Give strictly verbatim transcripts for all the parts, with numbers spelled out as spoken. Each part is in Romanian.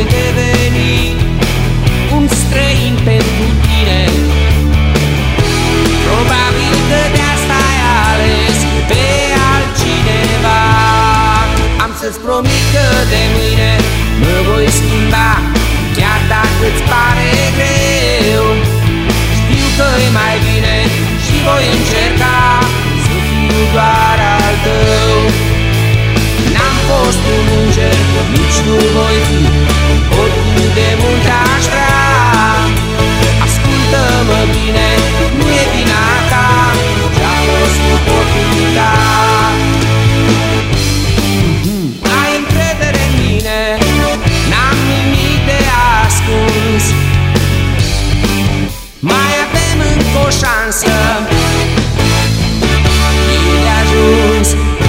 voi deveni un străin pentru tine. Probabil că de asta ai ales pe altcineva. Am să-ți promit că de mâine mă voi schimba, chiar dacă îți pare greu. Știu că e mai bine și voi încerca să fiu doar al tău. N-am fost un înger, nici nu voi fi, oricum de mult aș vrea. Ascultă-mă bine, nu e vina ta, ce-a fost nu pot uita. Ai încredere în mine, n-am nimic de ascuns. Mai avem încă o șansă, e de ajuns.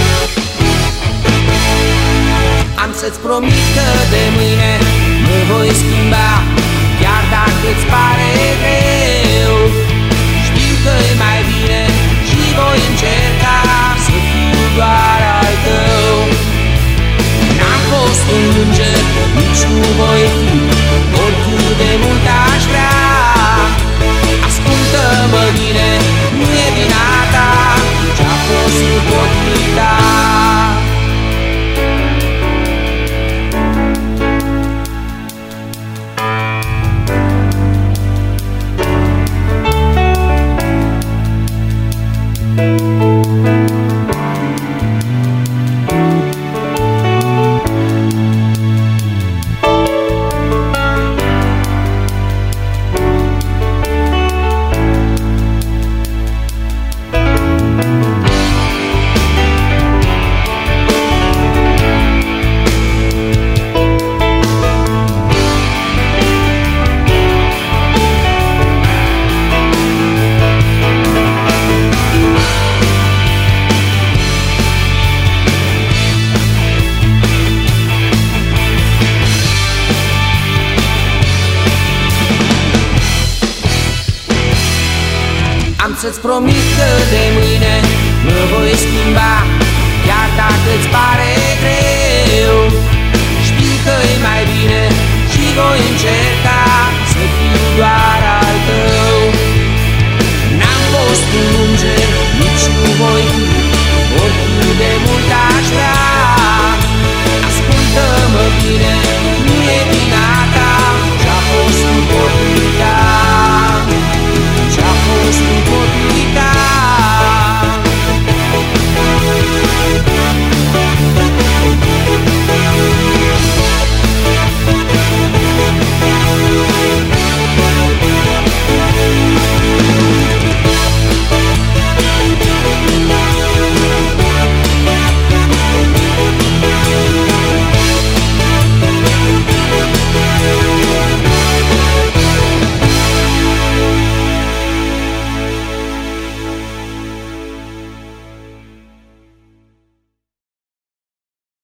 Am să-ți promit că de mâine mă voi schimba, chiar dacă îți pare greu. Știu că e mai bine și voi încerca să fiu doar al tău. N-am fost un înger, nici nu voi fi, oricum de mult aș vrea. Ascultă-mă bine, nu e vina ta, ce-a fost nu pot uita. Am să-ți promit că de mâine mă voi schimba, chiar dacă îți pare greu. Știu că e mai bine